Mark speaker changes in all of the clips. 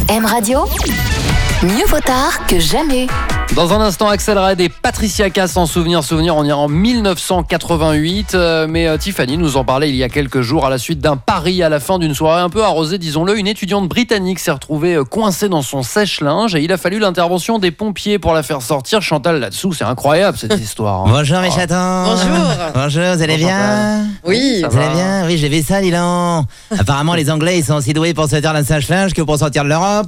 Speaker 1: M Radio, mieux vaut tard que jamais.
Speaker 2: Dans un instant, Axel Red et Patricia Cass en souvenir, on ira en 1988. Mais Tiffany nous en parlait il y a quelques jours à la suite d'un pari à la fin d'une soirée un peu arrosée, disons-le. Une étudiante britannique s'est retrouvée coincée dans son sèche-linge et il a fallu l'intervention des pompiers pour la faire sortir. Chantal, là-dessous, c'est incroyable cette histoire. Hein.
Speaker 3: Bonjour mes chatons.
Speaker 4: Bonjour.
Speaker 3: Bonjour, vous allez bien?
Speaker 4: Oui,
Speaker 3: vous allez bien? Oui, j'ai vu ça, Lilan. Apparemment, les Anglais, ils sont aussi doués pour sortir d'un sèche-linge que pour sortir de l'Europe.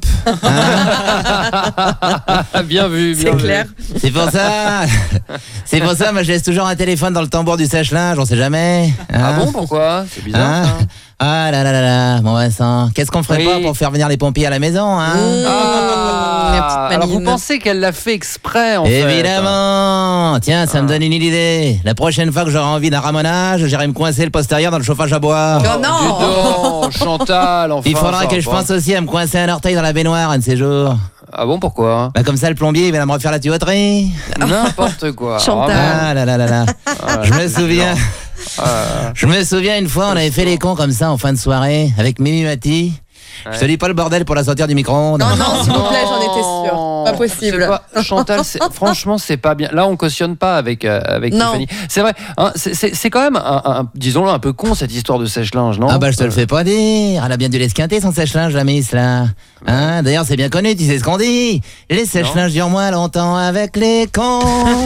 Speaker 2: Hein? Bien vu, bien
Speaker 4: c'est
Speaker 2: vu.
Speaker 4: clair.
Speaker 3: C'est pour ça, moi je laisse toujours un téléphone dans le tambour du sèche-linge, on sait jamais. Hein?
Speaker 2: Ah bon, pourquoi? C'est bizarre
Speaker 3: Hein?
Speaker 2: ça.
Speaker 3: Ah là là là là, bon Vincent, qu'est-ce qu'on ferait
Speaker 2: Oui.
Speaker 3: pas pour faire venir les pompiers à la maison, hein?
Speaker 4: La petite maline.
Speaker 2: Alors vous pensez qu'elle l'a fait exprès en fait?
Speaker 3: Évidemment. Tiens, ça me donne une idée. La prochaine fois que j'aurai envie d'un ramonage, j'irai me coincer le postérieur dans le chauffage à bois.
Speaker 4: Oh non.
Speaker 2: Dis donc, Chantal, enfin.
Speaker 3: Il faudra
Speaker 2: ça
Speaker 3: que
Speaker 2: va
Speaker 3: je
Speaker 2: pas.
Speaker 3: pense aussi à me coincer un orteil dans la baignoire un de ces jours.
Speaker 2: Ah bon, pourquoi?
Speaker 3: Bah comme ça, le plombier, il va me refaire la tuyauterie.
Speaker 2: N'importe quoi.
Speaker 4: Chantal.
Speaker 3: Ah là là là là. Je me souviens.
Speaker 2: Ah,
Speaker 3: Je me souviens une fois, on avait fait les cons comme ça en fin de soirée avec Mimi Mati. Je te dis pas le bordel pour la sortir du micro-ondes.
Speaker 4: Non, non, s'il vous plaît, j'en étais sûre. Pas possible.
Speaker 2: C'est pas- Chantal, franchement, c'est pas bien. Là, on cautionne pas avec
Speaker 4: Non.
Speaker 2: Tiffany. C'est vrai, hein, c'est quand même, disons-le, un peu con cette histoire de sèche-linge, non?
Speaker 3: Ah bah je te le fais pas dire. Elle a bien dû l'esquinter son sèche-linge la miss là. Hein, d'ailleurs c'est bien connu, tu sais ce qu'on dit. Les sèche-linges durent moins longtemps avec les cons.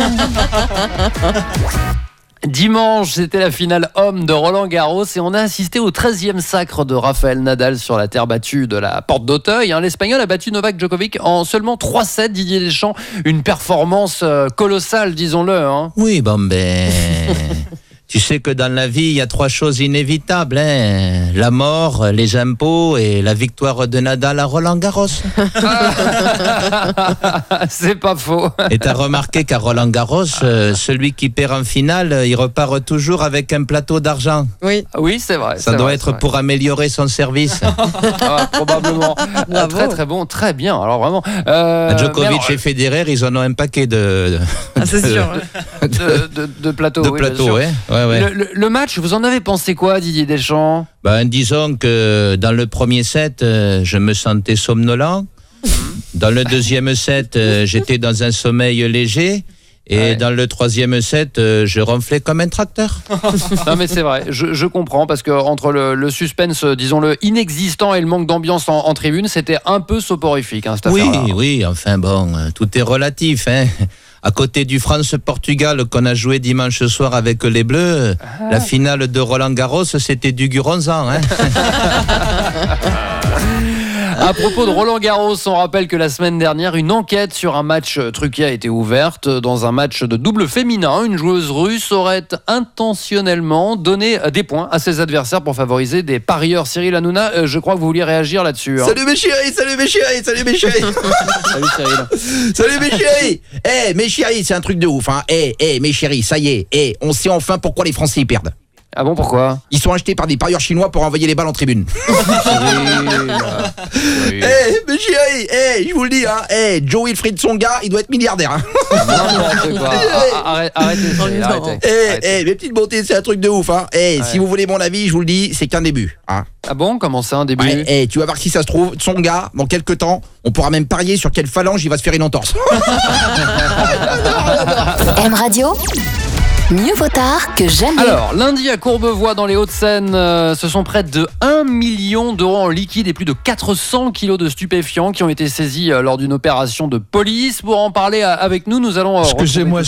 Speaker 2: Dimanche, c'était la finale homme de Roland Garros et on a assisté au 13e sacre de Rafael Nadal sur la terre battue de la Porte d'Auteuil. Hein, l'Espagnol a battu Novak Djokovic en seulement 3-7. Didier Deschamps, une performance colossale, disons-le. Hein.
Speaker 3: Oui, bon ben... Tu sais que dans la vie, il y a 3 choses inévitables. Hein. La mort, les impôts et la victoire de Nadal à Roland-Garros.
Speaker 2: C'est pas faux.
Speaker 3: Et t'as remarqué qu'à Roland-Garros, celui qui perd en finale, il repart toujours avec un plateau d'argent.
Speaker 4: Oui.
Speaker 2: Oui, c'est vrai.
Speaker 3: Ça
Speaker 2: c'est
Speaker 3: doit
Speaker 2: vrai,
Speaker 3: être
Speaker 2: c'est vrai.
Speaker 3: pour améliorer son service.
Speaker 2: Ah, probablement.
Speaker 4: Bravo.
Speaker 2: Très très bon, très bien. Alors vraiment.
Speaker 3: Djokovic
Speaker 2: mais alors,
Speaker 3: et Federer, ils en ont un paquet de
Speaker 4: C'est sûr.
Speaker 2: de plateau.
Speaker 3: de
Speaker 2: oui, bien
Speaker 3: plateaux,
Speaker 2: sûr.
Speaker 3: ouais.
Speaker 2: Le match, vous en avez pensé quoi, Didier Deschamps?
Speaker 3: Ben, disons que dans le premier set, je me sentais somnolent. Dans le deuxième set, j'étais dans un sommeil léger. Et
Speaker 2: Ouais.
Speaker 3: dans le troisième set, je ronflais comme un tracteur.
Speaker 2: Non mais c'est vrai, je comprends parce que entre le suspense, disons-le, inexistant et le manque d'ambiance en tribune, c'était un peu soporifique, hein, cette
Speaker 3: Oui,
Speaker 2: affaire-là.
Speaker 3: oui, enfin bon, tout est relatif. Hein. À côté du France-Portugal qu'on a joué dimanche soir avec les Bleus, la finale de Roland-Garros, c'était du Guronzan. Hein.
Speaker 2: À propos de Roland Garros, on rappelle que la semaine dernière, une enquête sur un match truqué a été ouverte. Dans un match de double féminin, une joueuse russe aurait intentionnellement donné des points à ses adversaires pour favoriser des parieurs. Cyril Hanouna, je crois que vous vouliez réagir là-dessus. Hein.
Speaker 3: Salut mes chéris, salut mes chéris, salut mes chéris.
Speaker 2: Salut Cyril.
Speaker 3: Salut mes chéris. Mes chéris, c'est un truc de ouf. Hein. Mes chéris, ça y est. On sait enfin pourquoi les Français y perdent.
Speaker 2: Ah bon, pourquoi?
Speaker 3: Ils sont achetés par des parieurs chinois pour envoyer les balles en tribune.
Speaker 2: Cyril. Oui.
Speaker 3: Mes chéris, je vous le dis, hein. Joe Wilfried Tsonga, il doit être milliardaire. Hein.
Speaker 2: N'importe quoi. Arrêtez, Cyril, arrêtez.
Speaker 3: Mes petites beautés, c'est un truc de ouf. Hein. Si vous voulez mon avis, je vous le dis, c'est qu'un début. Hein.
Speaker 2: Ah bon, comment ça, un début?
Speaker 3: Ouais, tu vas voir si ça se trouve, Tsonga, dans quelques temps, on pourra même parier sur quelle phalange il va se faire une entorse.
Speaker 1: M Radio, mieux vaut tard que jamais.
Speaker 2: Alors, lundi à Courbevoie, dans les Hauts-de-Seine, ce sont près de 1 million d'euros en liquide et plus de 400 kilos de stupéfiants qui ont été saisis lors d'une opération de police. Pour en parler avec nous, nous allons...
Speaker 5: Excusez-moi.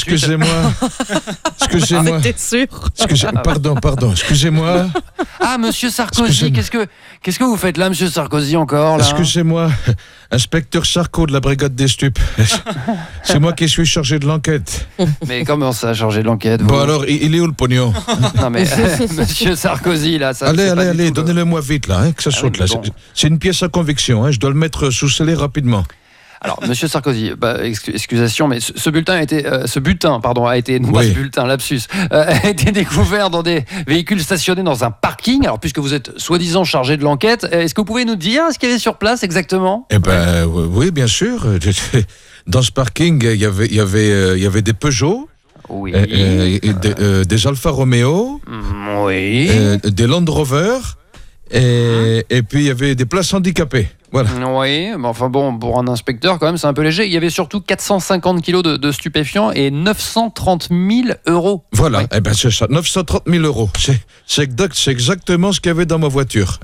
Speaker 4: T'es sûr?
Speaker 5: Pardon, excusez-moi.
Speaker 2: Ah, monsieur Sarkozy,
Speaker 5: Excusez-moi.
Speaker 2: qu'est-ce que vous faites là, monsieur Sarkozy, encore là?
Speaker 5: Excusez-moi, inspecteur Sarko de la brigade des stupes. C'est moi qui suis chargé de l'enquête.
Speaker 2: Mais comment ça, chargé de l'enquête, vous?
Speaker 5: Bon alors, il est où le pognon?
Speaker 2: Non mais, monsieur Sarkozy, là, ça...
Speaker 5: Allez,
Speaker 2: c'est pas du tout le-
Speaker 5: donnez-le-moi vite là, hein, que ça
Speaker 2: Ah
Speaker 5: saute
Speaker 2: oui,
Speaker 5: là.
Speaker 2: mais bon.
Speaker 5: C'est une pièce à conviction, hein, je dois le mettre sous scellé rapidement.
Speaker 2: Alors, monsieur Sarkozy, excusation, mais ce butin a été, non pas
Speaker 5: Oui.
Speaker 2: ce bulletin, lapsus, a été découvert dans des véhicules stationnés dans un parking. Alors, puisque vous êtes soi-disant chargé de l'enquête, est-ce que vous pouvez nous dire ce qu'il y avait sur place exactement?
Speaker 5: Eh ben, oui, bien sûr. Dans ce parking, il y avait des Peugeot,
Speaker 2: Oui.
Speaker 5: des Alfa Romeo,
Speaker 2: Oui.
Speaker 5: des Land Rover, et puis il y avait des places handicapées. Voilà.
Speaker 2: Oui, mais enfin bon, pour un inspecteur, quand même, c'est un peu léger. Il y avait surtout 450 kilos de stupéfiants et 930 000 euros.
Speaker 5: Voilà,
Speaker 2: Oui.
Speaker 5: eh ben c'est ça, 930 000 euros. C'est exactement ce qu'il y avait dans ma voiture.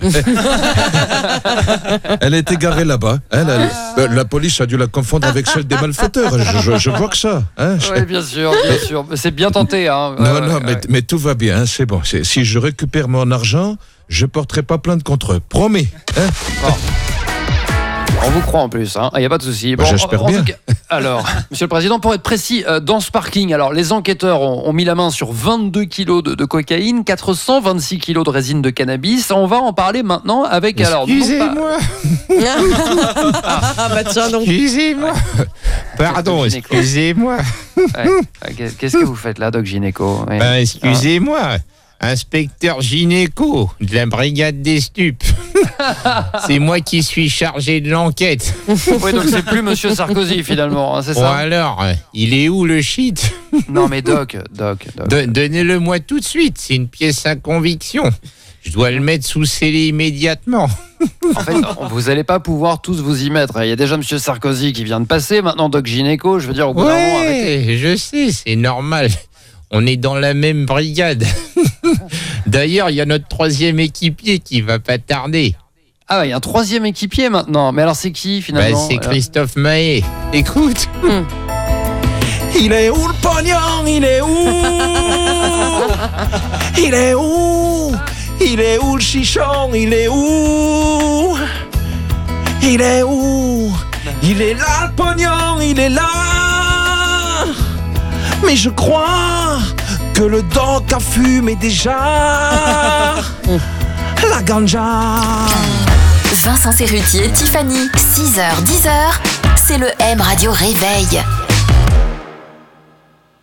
Speaker 5: Elle était garée là-bas. Hein, la police a dû la confondre avec celle des malfaiteurs. Je vois que ça. Hein.
Speaker 2: Oui, bien sûr, bien sûr. C'est bien tenté. Hein.
Speaker 5: Non, mais tout va bien, hein, c'est bon. Si je récupère mon argent, je porterai pas plainte contre eux. Promis. Hein.
Speaker 2: On vous croit en plus, il n'y a pas de souci.
Speaker 5: Bah, j'espère bien.
Speaker 2: En tout cas, alors, Monsieur le Président, pour être précis, dans ce parking, alors les enquêteurs ont mis la main sur 22 kilos de cocaïne, 426 kilos de résine de cannabis. On va en parler maintenant avec...
Speaker 3: Excusez-moi.
Speaker 4: Ah bah tiens donc.
Speaker 3: Excusez-moi. Pardon,
Speaker 2: Doc Gynéco.
Speaker 3: excusez-moi.
Speaker 2: Qu'est-ce que vous faites là, Doc Gynéco? Oui.
Speaker 3: Ben, excusez-moi. Inspecteur gynéco de la brigade des stupes. C'est moi qui suis chargé de l'enquête.
Speaker 2: Oui, donc c'est plus Monsieur Sarkozy finalement, hein, c'est
Speaker 3: Bon
Speaker 2: ça?
Speaker 3: alors, il est où le shit?
Speaker 2: Non mais Doc.
Speaker 3: Donnez-le moi tout de suite, c'est une pièce à conviction. Je dois le mettre sous scellé immédiatement.
Speaker 2: En fait, vous n'allez pas pouvoir tous vous y mettre. Il y a déjà Monsieur Sarkozy qui vient de passer, maintenant Doc Gynéco, je veux dire, au bout d'un moment, arrêtez.
Speaker 3: Ouais, je sais, c'est normal. On est dans la même brigade. D'ailleurs, il y a notre 3e équipier qui va pas tarder.
Speaker 2: Ah, il y a un 3e équipier maintenant. Mais alors, c'est qui finalement?
Speaker 3: C'est Christophe Mahé. Écoute.
Speaker 5: Il est où le pognon? Il est où? Il est où? Il est où le chichon? Il est où? Il est où? Il est là le pognon, il est là. Mais je crois que le doc a fumé déjà la ganja.
Speaker 1: Vincent Cerrutier, Tiffany, 6h, 10h, c'est le M Radio Réveil.